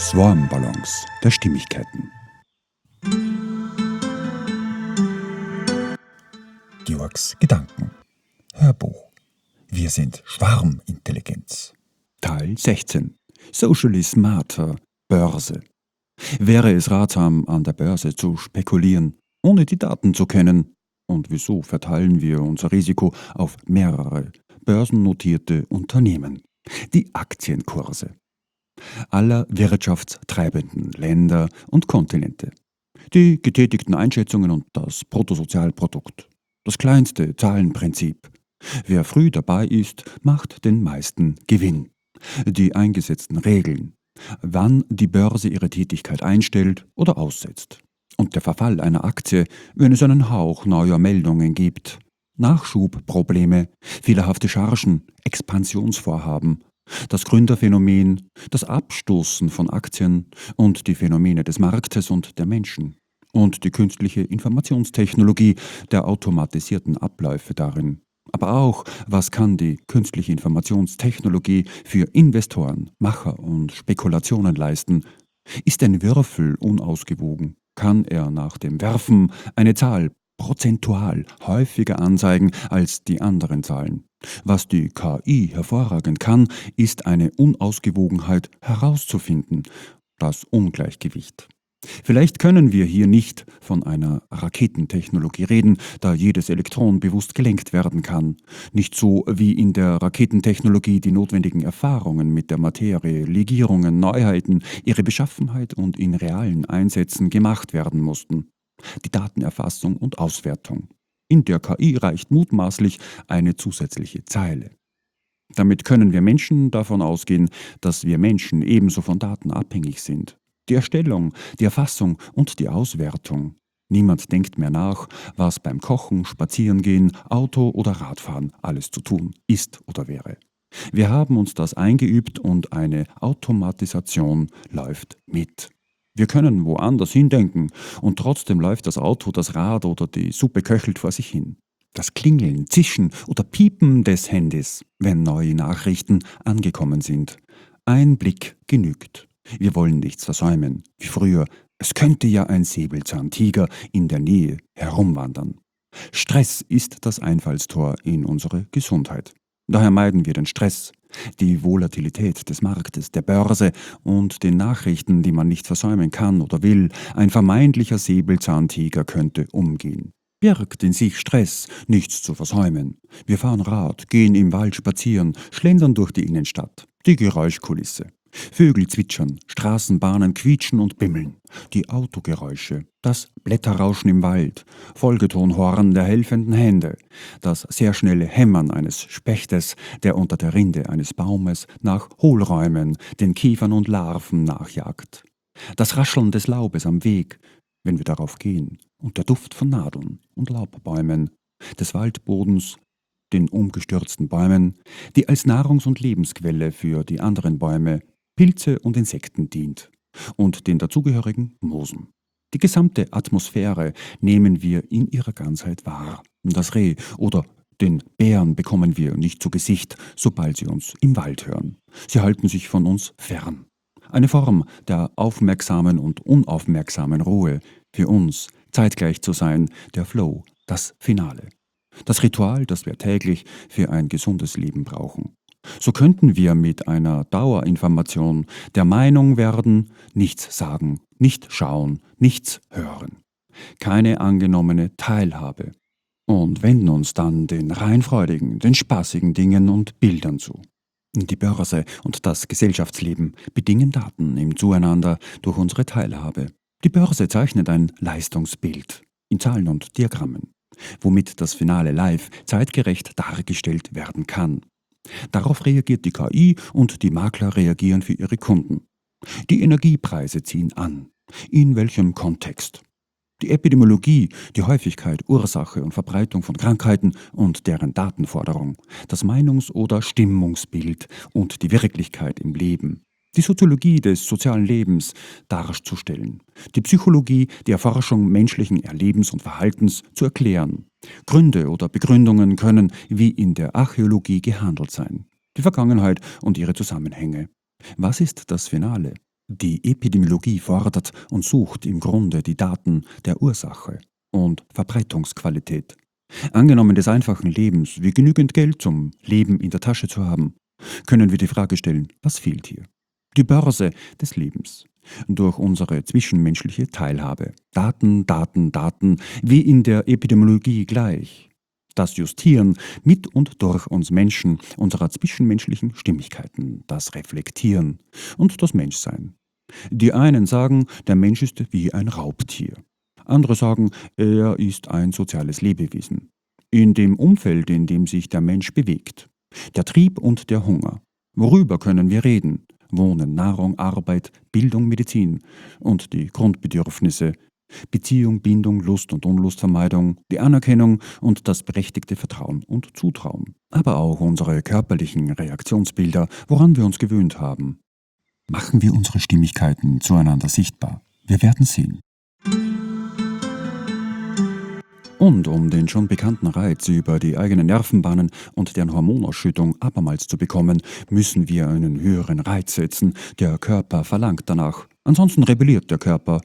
Swarmballons der Stimmigkeiten. Georgs Gedanken. Hörbuch. Wir sind Schwarmintelligenz. Teil 16. Socially Smarter Börse. Wäre es ratsam, an der Börse zu spekulieren, ohne die Daten zu kennen? Und wieso verteilen wir unser Risiko auf mehrere börsennotierte Unternehmen? Die Aktienkurse aller wirtschaftstreibenden Länder und Kontinente. Die getätigten Einschätzungen und das Bruttosozialprodukt. Das kleinste Zahlenprinzip. Wer früh dabei ist, macht den meisten Gewinn. Die eingesetzten Regeln, wann die Börse ihre Tätigkeit einstellt oder aussetzt. Und der Verfall einer Aktie, wenn es einen Hauch neuer Meldungen gibt. Nachschubprobleme, fehlerhafte Chargen, Expansionsvorhaben, das Gründerphänomen, das Abstoßen von Aktien und die Phänomene des Marktes und der Menschen. Und die künstliche Informationstechnologie der automatisierten Abläufe darin. Aber auch, was kann die künstliche Informationstechnologie für Investoren, Macher und Spekulationen leisten? Ist ein Würfel unausgewogen? Kann er nach dem Werfen eine Zahl prozentual häufiger anzeigen als die anderen Zahlen? Was die KI hervorragend kann, ist eine Unausgewogenheit herauszufinden, das Ungleichgewicht. Vielleicht können wir hier nicht von einer Raketentechnologie reden, da jedes Elektron bewusst gelenkt werden kann. Nicht so wie in der Raketentechnologie die notwendigen Erfahrungen mit der Materie, Legierungen, Neuheiten, ihre Beschaffenheit und in realen Einsätzen gemacht werden mussten. Die Datenerfassung und Auswertung. In der KI reicht mutmaßlich eine zusätzliche Zeile. Damit können wir Menschen davon ausgehen, dass wir Menschen ebenso von Daten abhängig sind. Die Erstellung, die Erfassung und die Auswertung. Niemand denkt mehr nach, was beim Kochen, Spazierengehen, Auto oder Radfahren alles zu tun ist oder wäre. Wir haben uns das eingeübt und eine Automatisation läuft mit. Wir können woanders hindenken und trotzdem läuft das Auto, das Rad oder die Suppe köchelt vor sich hin. Das Klingeln, Zischen oder Piepen des Handys, wenn neue Nachrichten angekommen sind. Ein Blick genügt. Wir wollen nichts versäumen, wie früher. Es könnte ja ein Säbelzahntiger in der Nähe herumwandern. Stress ist das Einfallstor in unsere Gesundheit. Daher meiden wir den Stress, die Volatilität des Marktes, der Börse und den Nachrichten, die man nicht versäumen kann oder will. Ein vermeintlicher Säbelzahntiger könnte umgehen. Birgt in sich Stress, nichts zu versäumen. Wir fahren Rad, gehen im Wald spazieren, schlendern durch die Innenstadt. Die Geräuschkulisse. Vögel zwitschern, Straßenbahnen quietschen und bimmeln, die Autogeräusche, das Blätterrauschen im Wald, Folgetonhorn der helfenden Hände, das sehr schnelle Hämmern eines Spechtes, der unter der Rinde eines Baumes nach Hohlräumen, den Kiefern und Larven nachjagt, das Rascheln des Laubes am Weg, wenn wir darauf gehen, und der Duft von Nadeln und Laubbäumen, des Waldbodens, den umgestürzten Bäumen, die als Nahrungs- und Lebensquelle für die anderen Bäume, Pilze und Insekten dient und den dazugehörigen Moosen. Die gesamte Atmosphäre nehmen wir in ihrer Ganzheit wahr. Das Reh oder den Bären bekommen wir nicht zu Gesicht, sobald sie uns im Wald hören. Sie halten sich von uns fern. Eine Form der aufmerksamen und unaufmerksamen Ruhe, für uns zeitgleich zu sein, der Flow, das Finale. Das Ritual, das wir täglich für ein gesundes Leben brauchen. So könnten wir mit einer Dauerinformation der Meinung werden, nichts sagen, nicht schauen, nichts hören. Keine angenommene Teilhabe. Und wenden uns dann den rein freudigen, den spaßigen Dingen und Bildern zu. Die Börse und das Gesellschaftsleben bedingen Daten im Zueinander durch unsere Teilhabe. Die Börse zeichnet ein Leistungsbild in Zahlen und Diagrammen, womit das Finale live zeitgerecht dargestellt werden kann. Darauf reagiert die KI und die Makler reagieren für ihre Kunden. Die Energiepreise ziehen an. In welchem Kontext? Die Epidemiologie, die Häufigkeit, Ursache und Verbreitung von Krankheiten und deren Datenforderung, das Meinungs- oder Stimmungsbild und die Wirklichkeit im Leben. Die Soziologie des sozialen Lebens darzustellen, die Psychologie, die Erforschung menschlichen Erlebens und Verhaltens zu erklären. Gründe oder Begründungen können wie in der Archäologie gehandelt sein. Die Vergangenheit und ihre Zusammenhänge. Was ist das Finale? Die Epidemiologie fordert und sucht im Grunde die Daten der Ursache und Verbreitungsqualität. Angenommen des einfachen Lebens, wie genügend Geld zum Leben in der Tasche zu haben, können wir die Frage stellen, was fehlt hier? Die Börse des Lebens. Durch unsere zwischenmenschliche Teilhabe. Daten, Daten, Daten, wie in der Epidemiologie gleich. Das Justieren mit und durch uns Menschen unserer zwischenmenschlichen Stimmigkeiten, das Reflektieren und das Menschsein. Die einen sagen, der Mensch ist wie ein Raubtier. Andere sagen, er ist ein soziales Lebewesen. In dem Umfeld, in dem sich der Mensch bewegt. Der Trieb und der Hunger. Worüber können wir reden? Wohnen, Nahrung, Arbeit, Bildung, Medizin und die Grundbedürfnisse. Beziehung, Bindung, Lust und Unlustvermeidung, die Anerkennung und das berechtigte Vertrauen und Zutrauen. Aber auch unsere körperlichen Reaktionsbilder, woran wir uns gewöhnt haben. Machen wir unsere Stimmigkeiten zueinander sichtbar. Wir werden sehen. Und um den schon bekannten Reiz über die eigenen Nervenbahnen und deren Hormonausschüttung abermals zu bekommen, müssen wir einen höheren Reiz setzen. Der Körper verlangt danach. Ansonsten rebelliert der Körper.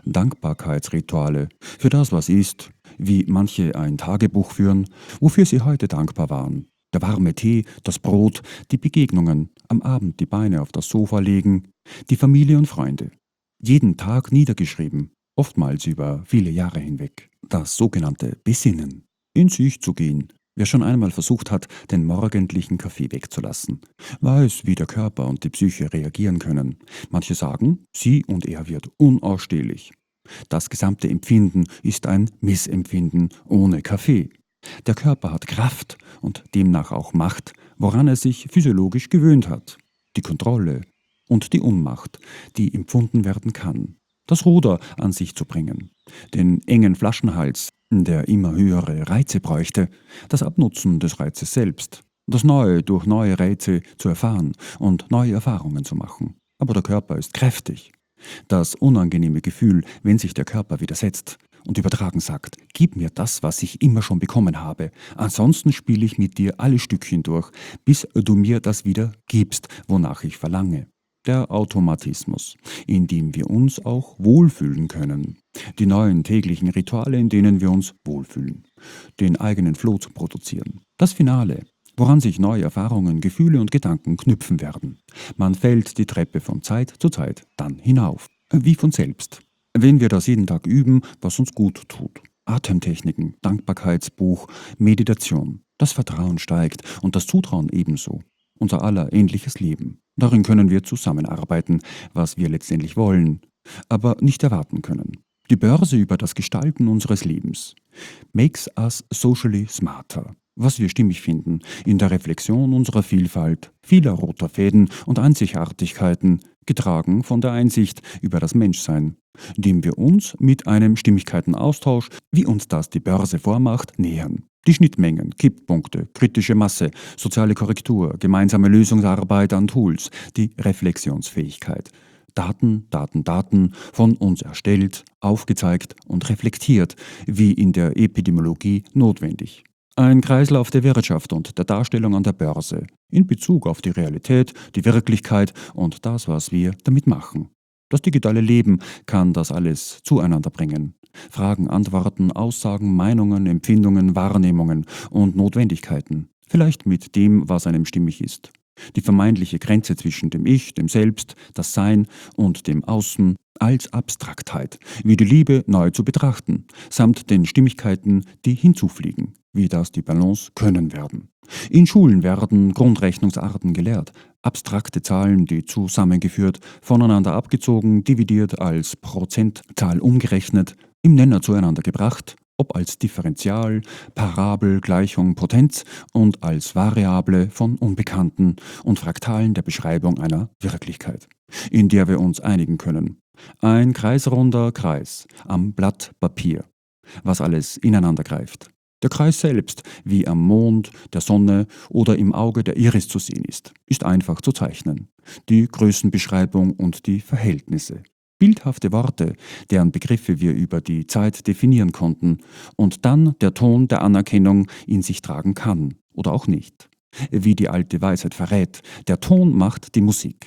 Dankbarkeitsrituale für das, was ist, wie manche ein Tagebuch führen, wofür sie heute dankbar waren. Der warme Tee, das Brot, die Begegnungen, am Abend die Beine auf das Sofa legen, die Familie und Freunde. Jeden Tag niedergeschrieben, oftmals über viele Jahre hinweg. Das sogenannte Besinnen. In sich zu gehen. Wer schon einmal versucht hat, den morgendlichen Kaffee wegzulassen, weiß, wie der Körper und die Psyche reagieren können. Manche sagen, sie und er wird unausstehlich. Das gesamte Empfinden ist ein Missempfinden ohne Kaffee. Der Körper hat Kraft und demnach auch Macht, woran er sich physiologisch gewöhnt hat. Die Kontrolle und die Unmacht, die empfunden werden kann. Das Ruder an sich zu bringen. Den engen Flaschenhals, der immer höhere Reize bräuchte. Das Abnutzen des Reizes selbst. Das Neue durch neue Reize zu erfahren und neue Erfahrungen zu machen. Aber der Körper ist kräftig. Das unangenehme Gefühl, wenn sich der Körper widersetzt und übertragen sagt, gib mir das, was ich immer schon bekommen habe, ansonsten spiele ich mit dir alle Stückchen durch, bis du mir das wieder gibst, wonach ich verlange. Der Automatismus, in dem wir uns auch wohlfühlen können. Die neuen täglichen Rituale, in denen wir uns wohlfühlen. Den eigenen Flow zu produzieren. Das Finale, woran sich neue Erfahrungen, Gefühle und Gedanken knüpfen werden. Man fällt die Treppe von Zeit zu Zeit dann hinauf. Wie von selbst. Wenn wir das jeden Tag üben, was uns gut tut. Atemtechniken, Dankbarkeitsbuch, Meditation. Das Vertrauen steigt und das Zutrauen ebenso. Unser aller ähnliches Leben. Darin können wir zusammenarbeiten, was wir letztendlich wollen, aber nicht erwarten können. Die Börse über das Gestalten unseres Lebens. Makes us socially smarter. Was wir stimmig finden, in der Reflexion unserer Vielfalt, vieler roter Fäden und Einzigartigkeiten, getragen von der Einsicht über das Menschsein, dem wir uns mit einem Stimmigkeitenaustausch, wie uns das die Börse vormacht, nähern. Die Schnittmengen, Kipppunkte, kritische Masse, soziale Korrektur, gemeinsame Lösungsarbeit an Tools, die Reflexionsfähigkeit. Daten, Daten, Daten, von uns erstellt, aufgezeigt und reflektiert, wie in der Epidemiologie notwendig. Ein Kreislauf der Wirtschaft und der Darstellung an der Börse, in Bezug auf die Realität, die Wirklichkeit und das, was wir damit machen. Das digitale Leben kann das alles zueinander bringen. Fragen, Antworten, Aussagen, Meinungen, Empfindungen, Wahrnehmungen und Notwendigkeiten. Vielleicht mit dem, was einem stimmig ist. Die vermeintliche Grenze zwischen dem Ich, dem Selbst, das Sein und dem Außen als Abstraktheit, wie die Liebe neu zu betrachten, samt den Stimmigkeiten, die hinzufliegen, wie das die Balance können werden. In Schulen werden Grundrechnungsarten gelehrt, abstrakte Zahlen, die zusammengeführt, voneinander abgezogen, dividiert, als Prozentzahl umgerechnet, im Nenner zueinander gebracht, ob als Differential, Parabel, Gleichung, Potenz und als Variable von Unbekannten und Fraktalen der Beschreibung einer Wirklichkeit, in der wir uns einigen können. Ein kreisrunder Kreis am Blatt Papier, was alles ineinander greift. Der Kreis selbst, wie am Mond, der Sonne oder im Auge der Iris zu sehen ist einfach zu zeichnen. Die Größenbeschreibung und die Verhältnisse. Bildhafte Worte, deren Begriffe wir über die Zeit definieren konnten und dann der Ton der Anerkennung in sich tragen kann oder auch nicht. Wie die alte Weisheit verrät, der Ton macht die Musik.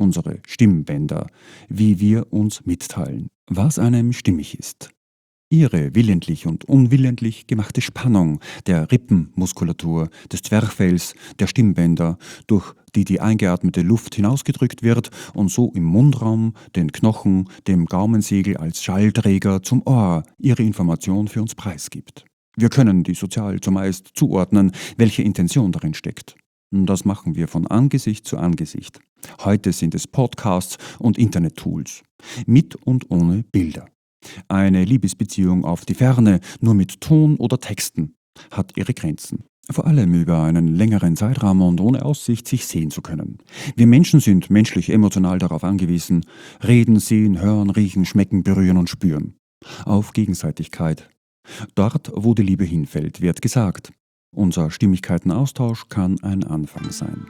unsere Stimmbänder, wie wir uns mitteilen, was einem stimmig ist. Ihre willentlich und unwillentlich gemachte Spannung der Rippenmuskulatur, des Zwerchfells, der Stimmbänder, durch die eingeatmete Luft hinausgedrückt wird und so im Mundraum, den Knochen, dem Gaumensegel als Schallträger zum Ohr ihre Information für uns preisgibt. Wir können die sozial zumeist zuordnen, welche Intention darin steckt. Das machen wir von Angesicht zu Angesicht. Heute sind es Podcasts und Internet-Tools, mit und ohne Bilder. Eine Liebesbeziehung auf die Ferne, nur mit Ton oder Texten, hat ihre Grenzen. Vor allem über einen längeren Zeitraum und ohne Aussicht, sich sehen zu können. Wir Menschen sind menschlich emotional darauf angewiesen, reden, sehen, hören, riechen, schmecken, berühren und spüren. Auf Gegenseitigkeit. Dort, wo die Liebe hinfällt, wird gesagt. Unser Stimmigkeitenaustausch kann ein Anfang sein.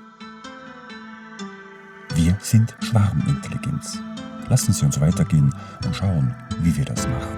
Wir sind Schwarmintelligenz. Lassen Sie uns weitergehen und schauen, wie wir das machen.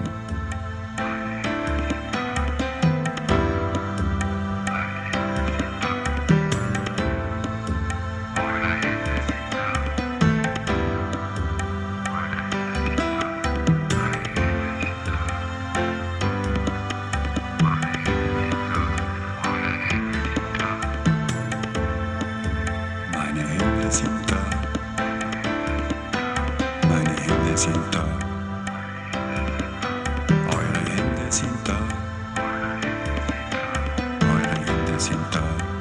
Meine Hände sind da. Meine Hände sind da. Eure Hände sind da. Eure Hände sind da.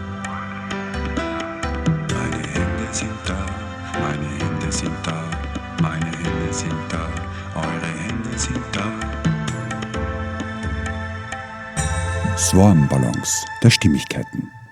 Meine Hände sind da. Meine Hände sind da. Meine Hände sind da. Eure Hände sind da. Swarmballons der Stimmigkeiten.